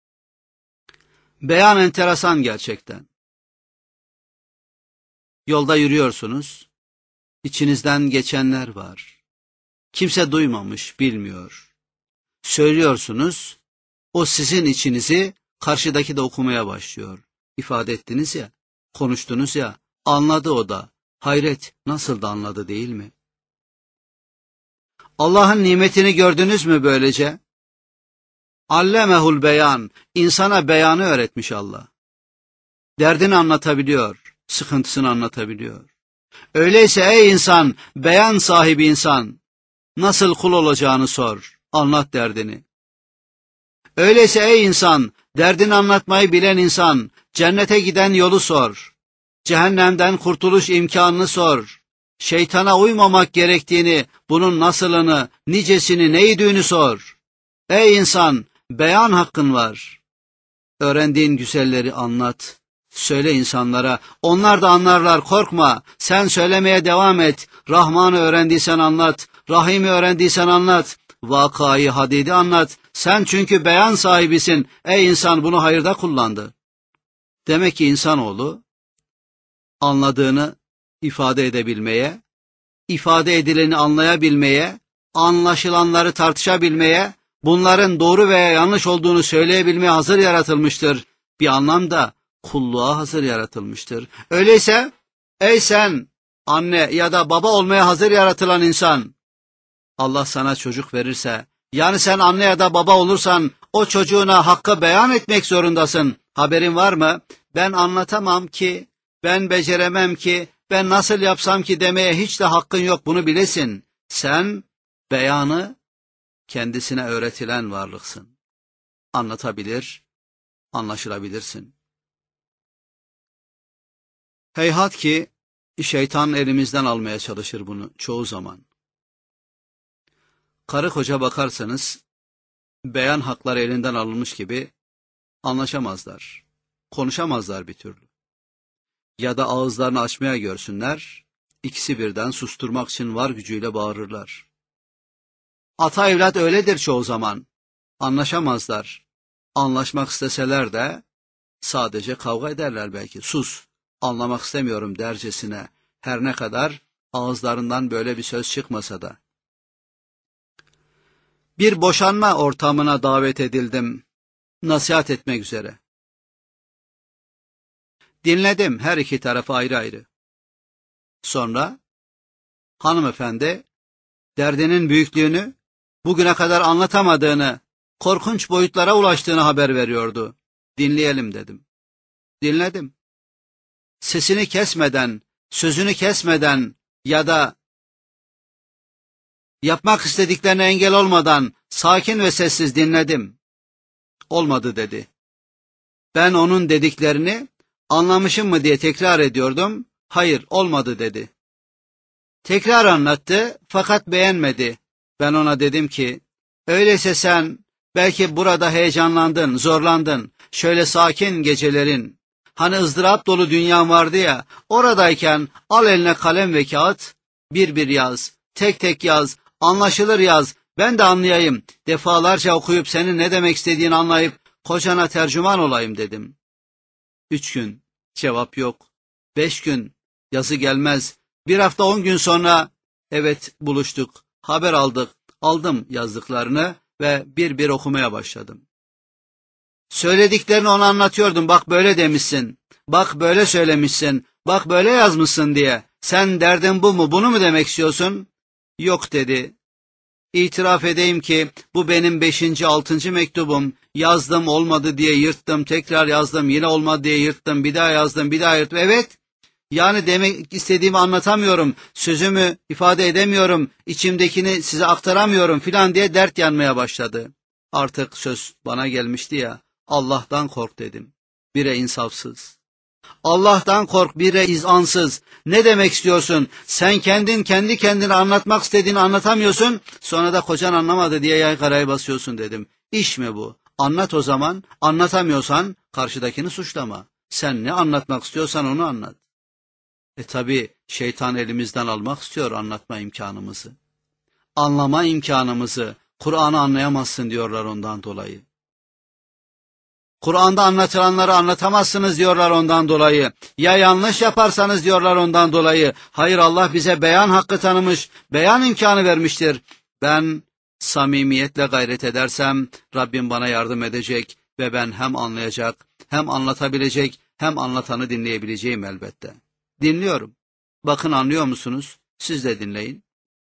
Beyan enteresan gerçekten. Yolda yürüyorsunuz. İçinizden geçenler var. Kimse duymamış, bilmiyor. Söylüyorsunuz. O sizin içinizi karşıdaki de okumaya başlıyor. İfade ettiniz ya, konuştunuz ya, anladı o da. Hayret, nasıl da anladı değil mi? Allah'ın nimetini gördünüz mü böylece? Allemehul beyan, insana beyanı öğretmiş Allah. Derdini anlatabiliyor, sıkıntısını anlatabiliyor. Öyleyse ey insan, beyan sahibi insan, nasıl kul olacağını sor, anlat derdini. Öyleyse ey insan, derdini anlatmayı bilen insan, cennete giden yolu sor. Cehennemden kurtuluş imkanını sor. Şeytana uymamak gerektiğini, bunun nasılını, nicesini, neydüğünü sor. Ey insan, beyan hakkın var. Öğrendiğin güzelleri anlat. Söyle insanlara, onlar da anlarlar, korkma. Sen söylemeye devam et. Rahman'ı öğrendiysen anlat. Rahim'i öğrendiysen anlat. Vakayı hadidi anlat. Sen çünkü beyan sahibisin. Ey insan, bunu hayırda kullandı. Demek ki insanoğlu anladığını ifade edebilmeye, ifade edileni anlayabilmeye, anlaşılanları tartışabilmeye, bunların doğru veya yanlış olduğunu söyleyebilmeye hazır yaratılmıştır. Bir anlamda kulluğa hazır yaratılmıştır. Öyleyse ey sen anne ya da baba olmaya hazır yaratılan insan, Allah sana çocuk verirse, yani sen anne ya da baba olursan o çocuğuna hakkı beyan etmek zorundasın. Haberin var mı? Ben anlatamam ki, ben beceremem ki, ben nasıl yapsam ki demeye hiç de hakkın yok, bunu bilesin. Sen beyanı kendisine öğretilen varlıksın. Anlatabilir, anlaşılabilirsin. Heyhat ki şeytan elimizden almaya çalışır bunu çoğu zaman. Karı koca bakarsanız beyan hakları elinden alınmış gibi anlaşamazlar, konuşamazlar bir türlü. Ya da ağızlarını açmaya görsünler, ikisi birden susturmak için var gücüyle bağırırlar. Ata evlat öyledir çoğu zaman, anlaşamazlar. Anlaşmak isteseler de sadece kavga ederler belki. Sus, anlamak istemiyorum dercesine, her ne kadar ağızlarından böyle bir söz çıkmasa da. Bir boşanma ortamına davet edildim, nasihat etmek üzere. Dinledim her iki tarafı ayrı ayrı. Sonra hanımefendi derdinin büyüklüğünü, bugüne kadar anlatamadığını, korkunç boyutlara ulaştığını haber veriyordu. Dinleyelim dedim. Dinledim. Sesini kesmeden, sözünü kesmeden ya da yapmak istediklerine engel olmadan sakin ve sessiz dinledim. Olmadı dedi. Ben onun dediklerini anlamışım mı diye tekrar ediyordum. Hayır, olmadı dedi. Tekrar anlattı fakat beğenmedi. Ben ona dedim ki, öyleyse sen belki burada heyecanlandın, zorlandın. Şöyle sakin gecelerin, hani ızdırap dolu dünyan vardı ya, oradayken al eline kalem ve kağıt, bir bir yaz, tek tek yaz, anlaşılır yaz, ben de anlayayım, defalarca okuyup senin ne demek istediğini anlayıp kocana tercüman olayım dedim. Üç gün, cevap yok. Beş gün, yazı gelmez. Bir hafta on gün sonra, evet buluştuk, haber aldık, aldım yazdıklarını ve bir bir okumaya başladım. Söylediklerini ona anlatıyordum, bak böyle demişsin, bak böyle söylemişsin, bak böyle yazmışsın diye. Sen derdin bu mu, bunu mu demek istiyorsun? Yok dedi. İtiraf edeyim ki bu benim beşinci, altıncı mektubum. Yazdım olmadı diye yırttım, tekrar yazdım, yine olmadı diye yırttım, bir daha yazdım, bir daha yırttım. Evet, yani demek istediğimi anlatamıyorum, sözümü ifade edemiyorum, içimdekini size aktaramıyorum filan diye dert yanmaya başladı. Artık söz bana gelmişti ya, Allah'tan kork dedim. Bire insafsız. Allah'tan kork, bire izansız. Ne demek istiyorsun? Sen kendin kendi kendine anlatmak istediğini anlatamıyorsun, sonra da kocan anlamadı diye yaygaraya basıyorsun dedim. İş mi bu? Anlat o zaman, anlatamıyorsan karşıdakini suçlama. Sen ne anlatmak istiyorsan onu anlat. E tabi şeytan elimizden almak istiyor anlatma imkanımızı. Anlama imkanımızı, Kur'an'ı anlayamazsın diyorlar ondan dolayı. Kur'an'da anlatılanları anlatamazsınız diyorlar ondan dolayı. Ya yanlış yaparsanız diyorlar ondan dolayı. Hayır, Allah bize beyan hakkı tanımış, beyan imkanı vermiştir. Ben samimiyetle gayret edersem Rabbim bana yardım edecek ve ben hem anlayacak, hem anlatabilecek, hem anlatanı dinleyebileceğim elbette. Dinliyorum. Bakın anlıyor musunuz? Siz de dinleyin.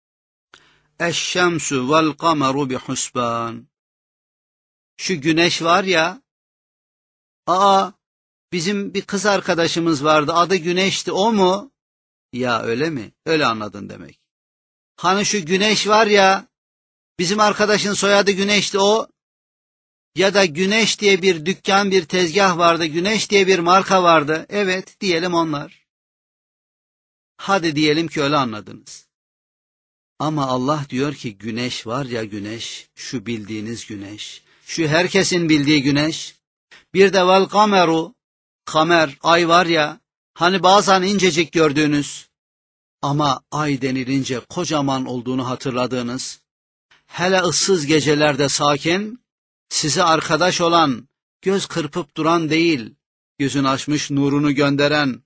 Eşşemsu vel kameru bihusban. Şu güneş var ya, aa, bizim bir kız arkadaşımız vardı, adı Güneş'ti, o mu? Ya öyle mi? Öyle anladın demek. Hani şu Güneş var ya, bizim arkadaşın soyadı Güneş'ti, o. Ya da Güneş diye bir dükkan, bir tezgah vardı, Güneş diye bir marka vardı. Evet, diyelim onlar. Hadi diyelim ki öyle anladınız. Ama Allah diyor ki güneş var ya, güneş, şu bildiğiniz güneş, şu herkesin bildiği güneş. Bir de vel kameru, kamer, ay var ya, hani bazen incecik gördüğünüz ama ay denilince kocaman olduğunu hatırladığınız, hele ıssız gecelerde sakin, size arkadaş olan, göz kırpıp duran değil, gökyüzünü açmış, nurunu gönderen,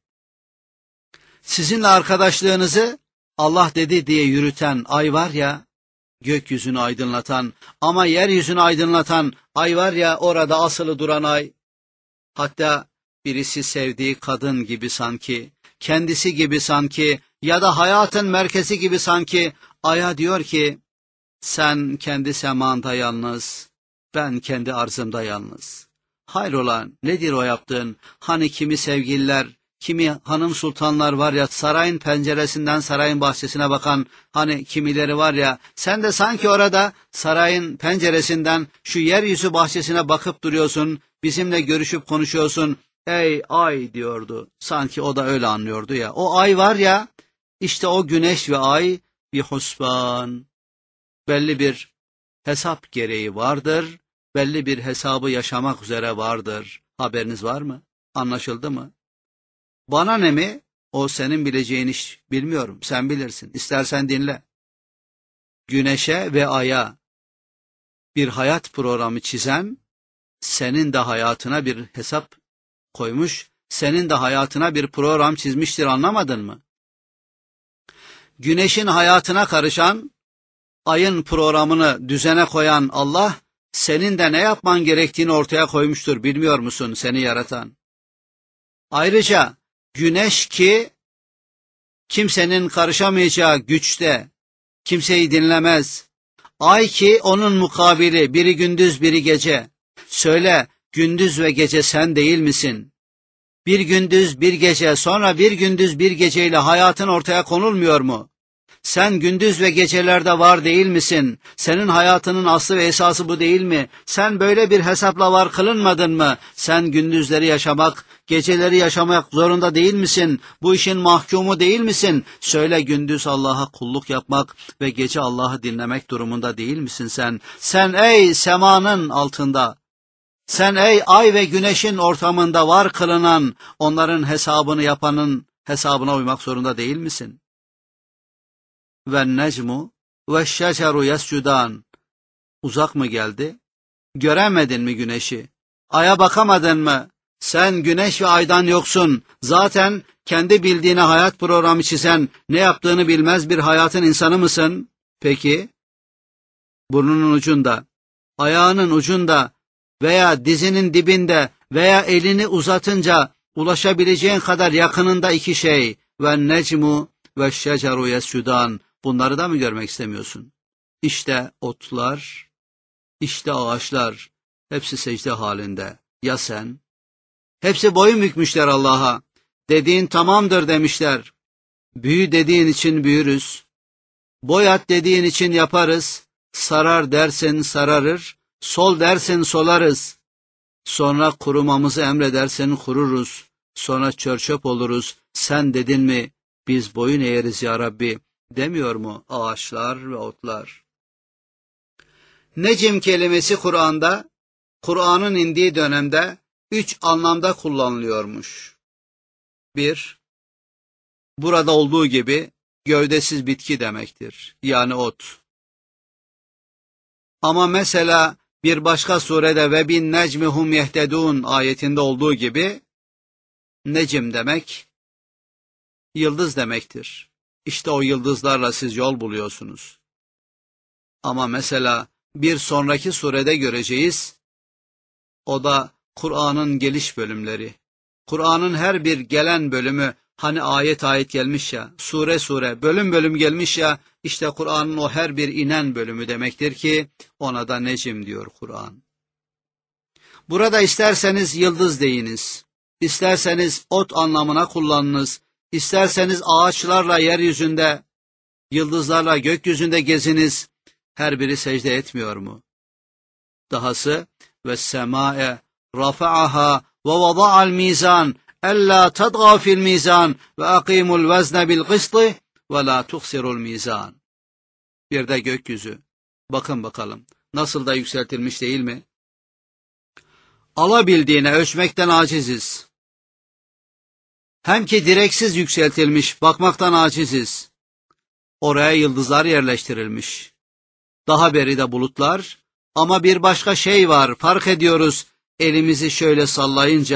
sizinle arkadaşlığınızı Allah dedi diye yürüten ay var ya, gökyüzünü aydınlatan, ama yeryüzünü aydınlatan ay var ya, orada asılı duran ay. Hatta birisi sevdiği kadın gibi sanki, kendisi gibi sanki ya da hayatın merkezi gibi sanki aya diyor ki, sen kendi semanda yalnız, ben kendi arzımda yalnız. Hayrola, nedir o yaptığın? Hani kimi sevgililer, kimi hanım sultanlar var ya, sarayın penceresinden sarayın bahçesine bakan, hani kimileri var ya, sen de sanki orada sarayın penceresinden şu yeryüzü bahçesine bakıp duruyorsun, bizimle görüşüp konuşuyorsun. Ey ay diyordu, sanki o da öyle anlıyordu ya. O ay var ya, işte o güneş ve ay bir husban, belli bir hesap gereği vardır, belli bir hesabı yaşamak üzere vardır. Haberiniz var mı? Anlaşıldı mı? Bana ne mi? O senin bileceğin iş, bilmiyorum, sen bilirsin. İstersen dinle. Güneşe ve aya bir hayat programı çizen, senin de hayatına bir hesap koymuş, senin de hayatına bir program çizmiştir, anlamadın mı? Güneşin hayatına karışan, ayın programını düzene koyan Allah, senin de ne yapman gerektiğini ortaya koymuştur, bilmiyor musun, seni yaratan? Ayrıca güneş ki kimsenin karışamayacağı güçte, kimseyi dinlemez. Ay ki onun mukabili, biri gündüz biri gece. Söyle, gündüz ve gece sen değil misin? Bir gündüz bir gece, sonra bir gündüz bir geceyle hayatın ortaya konulmuyor mu? Sen gündüz ve gecelerde var değil misin? Senin hayatının aslı ve esası bu değil mi? Sen böyle bir hesapla var kılınmadın mı? Sen gündüzleri yaşamak, geceleri yaşamak zorunda değil misin? Bu işin mahkumu değil misin? Söyle, gündüz Allah'a kulluk yapmak ve gece Allah'ı dinlemek durumunda değil misin sen? Sen ey semanın altında, sen ey ay ve güneşin ortamında var kılınan, onların hesabını yapanın hesabına uymak zorunda değil misin? Ve necmu ve şeceru yescudan. Uzak mı geldi? Göremedin mi güneşi? Aya bakamadın mı? Sen güneş ve aydan yoksun. Zaten kendi bildiğine hayat programı çizen, ne yaptığını bilmez bir hayatın insanı mısın? Peki, burnunun ucunda, ayağının ucunda veya dizinin dibinde veya elini uzatınca ulaşabileceğin kadar yakınında iki şey, ve necmu ve şeceru yescudan. Bunları da mı görmek istemiyorsun? İşte otlar, işte ağaçlar, hepsi secde halinde. Ya sen? Hepsi boyun bükmüşler Allah'a. Dediğin tamamdır demişler. Büyü dediğin için büyürüz. Boyat dediğin için yaparız. Sarar dersen sararır. Sol dersen solarız. Sonra kurumamızı emredersen kururuz. Sonra çörçöp oluruz. Sen dedin mi biz boyun eğeriz ya Rabbi, demiyor mu ağaçlar ve otlar? Necim kelimesi Kur'an'da, Kur'an'ın indiği dönemde üç anlamda kullanılıyormuş. Bir, burada olduğu gibi gövdesiz bitki demektir, yani ot. Ama mesela bir başka surede ve bin necmihum yehtedun ayetinde olduğu gibi, necim demek yıldız demektir. İşte o yıldızlarla siz yol buluyorsunuz. Ama mesela bir sonraki surede göreceğiz, o da Kur'an'ın geliş bölümleri. Kur'an'ın her bir gelen bölümü, hani ayet ayet gelmiş ya, sure sure, bölüm bölüm gelmiş ya, işte Kur'an'ın o her bir inen bölümü demektir ki, ona da necim diyor Kur'an. Burada isterseniz yıldız deyiniz, isterseniz ot anlamına kullanınız, isterseniz ağaçlarla yeryüzünde, yıldızlarla gökyüzünde geziniz, her biri secde etmiyor mu? Dahası, ve semâe rafa'aha ve vada'al mizan ella tadgâ fil mizan ve akîmul vezne bil kıstı ve la tuksirul mizan. Bir de gökyüzü. Bakın bakalım, nasıl da yükseltilmiş değil mi? Alabildiğine ölçmekten aciziz. Hem ki direksiz yükseltilmiş, bakmaktan aciziz. Oraya yıldızlar yerleştirilmiş. Daha beride bulutlar, ama bir başka şey var, fark ediyoruz. Elimizi şöyle sallayınca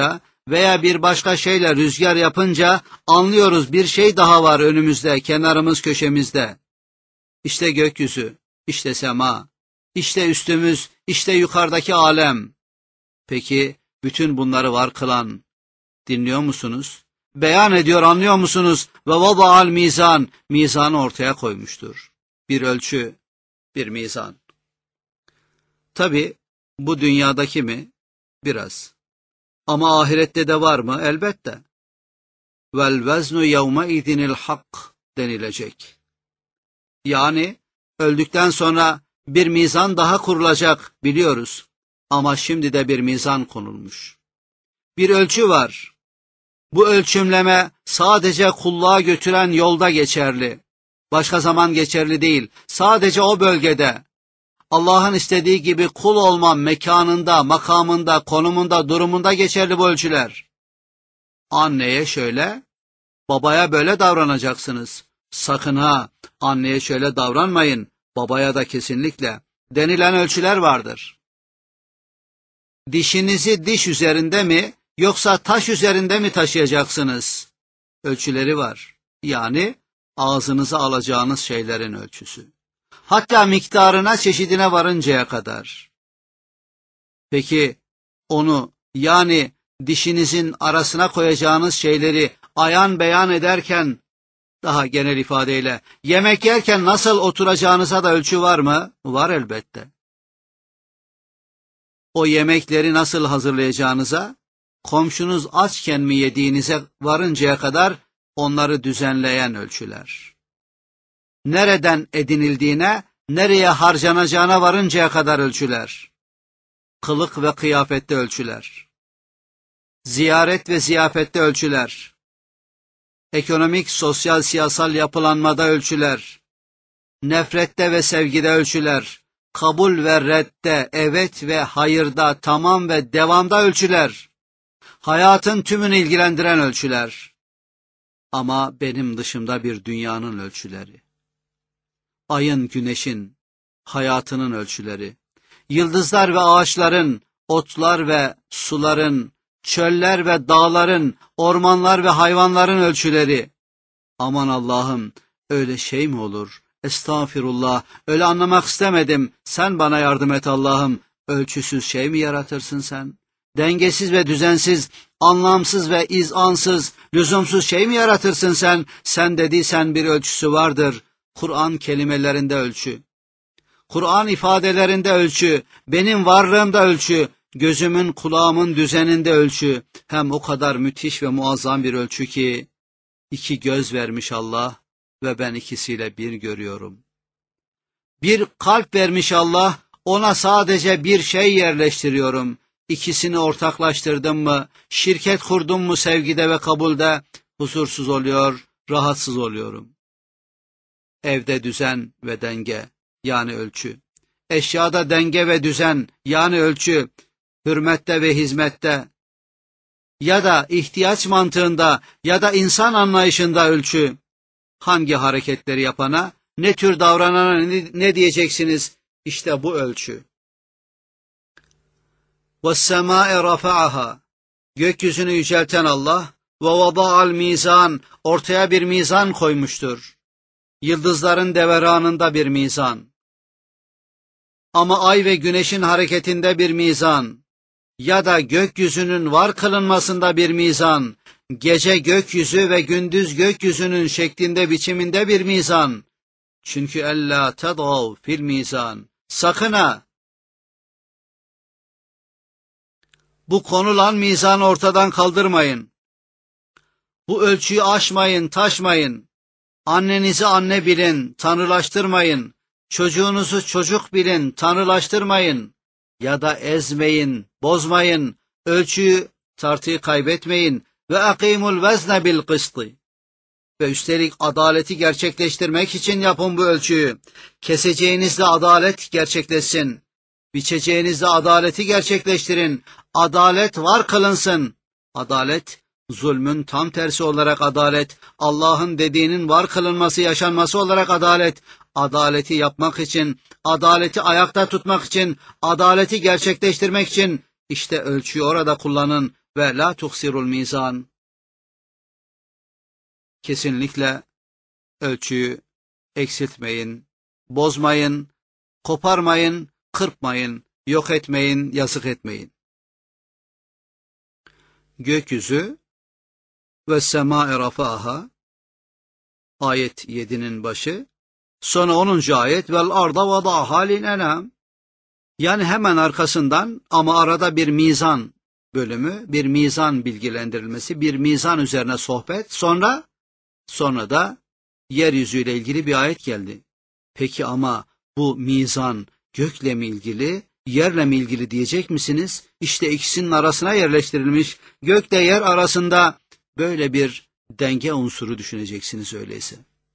veya bir başka şeyle rüzgar yapınca anlıyoruz bir şey daha var önümüzde, kenarımız, köşemizde. İşte gökyüzü, işte sema, işte üstümüz, işte yukarıdaki alem. Peki bütün bunları var kılan dinliyor musunuz? Beyan ediyor, anlıyor musunuz? Ve vada'al mizan, mizanı ortaya koymuştur. Bir ölçü, bir mizan. Tabi bu dünyadaki mi? Biraz. Ama ahirette de var mı? Elbette. Vel veznu yevme idinil hak denilecek. Yani öldükten sonra bir mizan daha kurulacak biliyoruz. Ama şimdi de bir mizan konulmuş. Bir ölçü var. Bu ölçümleme sadece kulluğa götüren yolda geçerli. Başka zaman geçerli değil. Sadece o bölgede. Allah'ın istediği gibi kul olma mekanında, makamında, konumunda, durumunda geçerli bu ölçüler. Anneye şöyle, babaya böyle davranacaksınız. Sakın ha, anneye şöyle davranmayın, babaya da kesinlikle denilen ölçüler vardır. Dişinizi diş üzerinde mi, yoksa taş üzerinde mi taşıyacaksınız? Ölçüleri var. Yani ağzınıza alacağınız şeylerin ölçüsü. Hatta miktarına, çeşidine varıncaya kadar. Peki onu, yani dişinizin arasına koyacağınız şeyleri ayan beyan ederken, daha genel ifadeyle yemek yerken nasıl oturacağınıza da ölçü var mı? Var elbette. O yemekleri nasıl hazırlayacağınıza, komşunuz açken mi yediğinize varıncaya kadar onları düzenleyen ölçüler. Nereden edinildiğine, nereye harcanacağına varıncaya kadar ölçüler. Kılık ve kıyafette ölçüler. Ziyaret ve ziyafette ölçüler. Ekonomik, sosyal, siyasal yapılanmada ölçüler. Nefrette ve sevgide ölçüler. Kabul ve redde, evet ve hayırda, tamam ve devamda ölçüler. Hayatın tümünü ilgilendiren ölçüler. Ama benim dışımda bir dünyanın ölçüleri. Ayın, güneşin, hayatının ölçüleri. Yıldızlar ve ağaçların, otlar ve suların, çöller ve dağların, ormanlar ve hayvanların ölçüleri. Aman Allah'ım, öyle şey mi olur? Estağfirullah, öyle anlamak istemedim. Sen bana yardım et Allah'ım. Ölçüsüz şey mi yaratırsın sen? Dengesiz ve düzensiz, anlamsız ve izansız, lüzumsuz şey mi yaratırsın sen? Sen dediysen bir ölçüsü vardır. Kur'an kelimelerinde ölçü. Kur'an ifadelerinde ölçü, benim varlığımda ölçü, gözümün kulağımın düzeninde ölçü. Hem o kadar müthiş ve muazzam bir ölçü ki, iki göz vermiş Allah ve ben ikisiyle bir görüyorum. Bir kalp vermiş Allah, ona sadece bir şey yerleştiriyorum. İkisini ortaklaştırdım mı, şirket kurdum mu sevgide ve kabulde, huzursuz oluyor, rahatsız oluyorum. Evde düzen ve denge, yani ölçü. Eşyada denge ve düzen, yani ölçü. Hürmette ve hizmette, ya da ihtiyaç mantığında ya da insan anlayışında ölçü. Hangi hareketleri yapana, ne tür davranana ne diyeceksiniz? İşte bu ölçü. وَالسَّمَاءِ رَفَعَهَا Gökyüzünü yücelten Allah, وَوَضَعَ الْمِيزَانِ Ortaya bir mizan koymuştur. Yıldızların deveranında bir mizan. Ama ay ve güneşin hareketinde bir mizan. Ya da gökyüzünün var kılınmasında bir mizan, gece gökyüzü ve gündüz gökyüzünün şeklinde biçiminde bir mizan. Çünkü ella tedgav fil mizan. Sakın ha! Bu konulan mizanı ortadan kaldırmayın. Bu ölçüyü aşmayın, taşmayın. Annenizi anne bilin, tanrılaştırmayın. Çocuğunuzu çocuk bilin, tanrılaştırmayın. Ya da ezmeyin, bozmayın, ölçüyü, tartıyı kaybetmeyin. Ve akimul vezne bil kıstı. Ve üstelik adaleti gerçekleştirmek için yapın bu ölçüyü. Keseceğinizde adalet gerçekleşsin. Biçeceğinizde adaleti gerçekleştirin. Adalet var kılınsın. Adalet, zulmün tam tersi olarak adalet. Allah'ın dediğinin var kılınması, yaşanması olarak adalet. Adaleti yapmak için, adaleti ayakta tutmak için, adaleti gerçekleştirmek için işte ölçüyü orada kullanın ve la tuksirul mizan. Kesinlikle ölçüyü eksiltmeyin, bozmayın, koparmayın, kırpmayın, yok etmeyin, yazık etmeyin. Gökyüzü ve semâe rafâha, ayet yedinin başı, sonra onuncu ayet vel arda vadâhâ lil enâm. Yani hemen arkasından ama arada bir mizan bölümü, bir mizan bilgilendirilmesi, bir mizan üzerine sohbet, sonra sonra da yeryüzüyle ilgili bir ayet geldi. Peki ama bu mizan gökle mi ilgili, yerle mi ilgili diyecek misiniz? İşte ikisinin arasına yerleştirilmiş, gökle yer arasında böyle bir denge unsuru düşüneceksiniz öyleyse.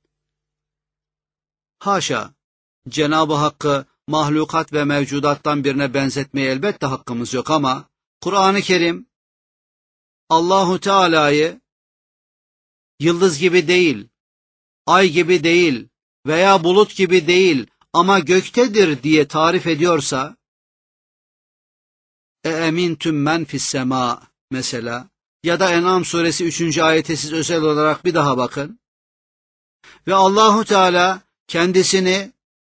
Haşa, Cenab-ı Hakk'ı mahlukat ve mevcudattan birine benzetmeye elbette hakkımız yok ama Kur'an-ı Kerim Allahu Teala'yı yıldız gibi değil, ay gibi değil veya bulut gibi değil ama göktedir diye tarif ediyorsa, e emintüm men fissema mesela, ya da En'am suresi üçüncü ayete siz özel olarak bir daha bakın. Ve Allahu Teala kendisini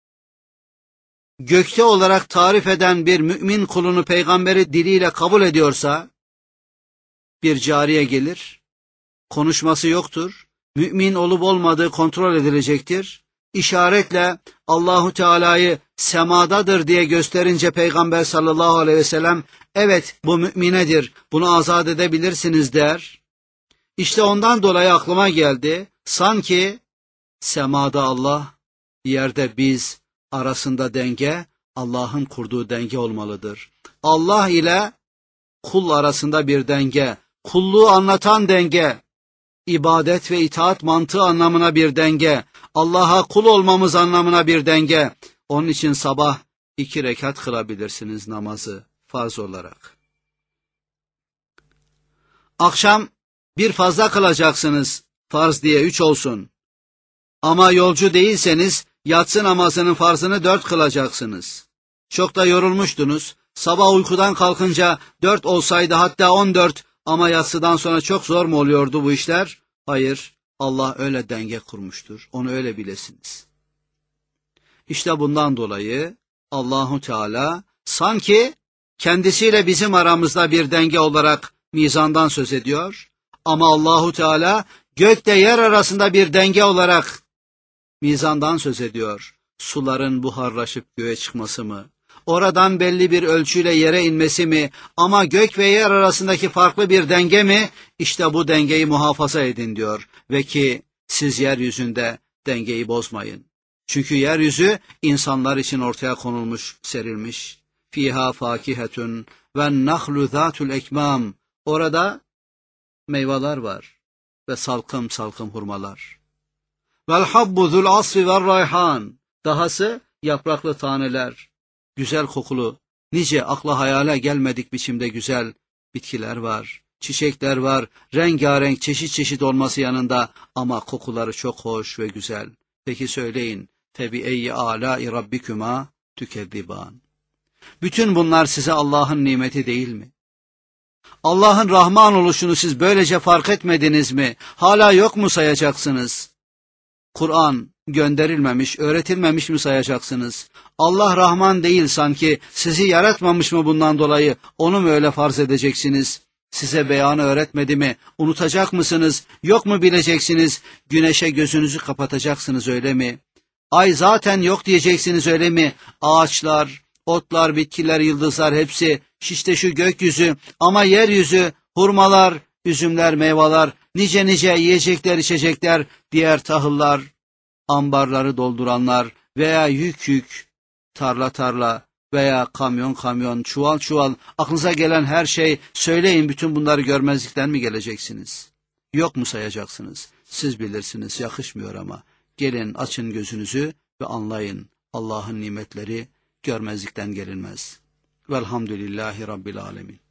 gökte olarak tarif eden bir mümin kulunu peygamberi diliyle kabul ediyorsa, bir cariye gelir, konuşması yoktur, mümin olup olmadığı kontrol edilecektir. İşaretle Allahu Teala'yı semadadır diye gösterince Peygamber sallallahu aleyhi ve sellem, evet bu müminedir, bunu azat edebilirsiniz der. İşte ondan dolayı aklıma geldi, sanki semada Allah, yerde biz arasında denge, Allah'ın kurduğu denge olmalıdır. Allah ile kul arasında bir denge, kulluğu anlatan denge, ibadet ve itaat mantığı anlamına bir denge, Allah'a kul olmamız anlamına bir denge. Onun için sabah iki rekat kılabilirsiniz namazı farz olarak. Akşam bir fazla kılacaksınız, farz diye üç olsun. Ama yolcu değilseniz yatsı namazının farzını dört kılacaksınız. Çok da yorulmuştunuz, sabah uykudan kalkınca dört olsaydı hatta on dört, ama yatsıdan sonra çok zor mu oluyordu bu işler? Hayır, Allah öyle denge kurmuştur, onu öyle bilesiniz. İşte bundan dolayı Allahu Teala sanki kendisiyle bizim aramızda bir denge olarak mizandan söz ediyor, ama Allahu Teala gökle yer arasında bir denge olarak mizandan söz ediyor. Suların buharlaşıp göğe çıkması mı? Oradan belli bir ölçüyle yere inmesi mi? Ama gök ve yer arasındaki farklı bir denge mi? İşte bu dengeyi muhafaza edin diyor. Ve ki siz yeryüzünde dengeyi bozmayın. Çünkü yeryüzü insanlar için ortaya konulmuş, serilmiş. Fiha fakihetun ve nahlu zatul ekmam. Orada meyveler var ve salkım salkım hurmalar. Vel habbu zul asfi ve rayhan. Dahası yapraklı taneler, güzel kokulu, nice akla hayale gelmedik biçimde güzel bitkiler var, çiçekler var, rengarenk çeşit çeşit olması yanında ama kokuları çok hoş ve güzel. Peki söyleyin, febi eyyi alâi rabbikuma tükezziban. Bütün bunlar size Allah'ın nimeti değil mi? Allah'ın Rahman oluşunu siz böylece fark etmediniz mi? Hala yok mu sayacaksınız? Kur'an gönderilmemiş, öğretilmemiş mi sayacaksınız? Allah Rahman değil sanki, sizi yaratmamış mı bundan dolayı, onu mu öyle farz edeceksiniz? Size beyanı öğretmedi mi? Unutacak mısınız? Yok mu bileceksiniz? Güneşe gözünüzü kapatacaksınız öyle mi? Ay zaten yok diyeceksiniz öyle mi? Ağaçlar, otlar, bitkiler, yıldızlar hepsi, işte şu gökyüzü, ama yeryüzü, hurmalar, üzümler, meyveler, nice nice yiyecekler, içecekler, diğer tahıllar, ambarları dolduranlar veya yük yük, tarla tarla veya kamyon kamyon, çuval çuval, aklınıza gelen her şey, söyleyin, bütün bunları görmezlikten mi geleceksiniz? Yok mu sayacaksınız? Siz bilirsiniz, yakışmıyor ama. Gelin açın gözünüzü ve anlayın, Allah'ın nimetleri görmezlikten gelinmez. Velhamdülillahi Rabbil Alemin.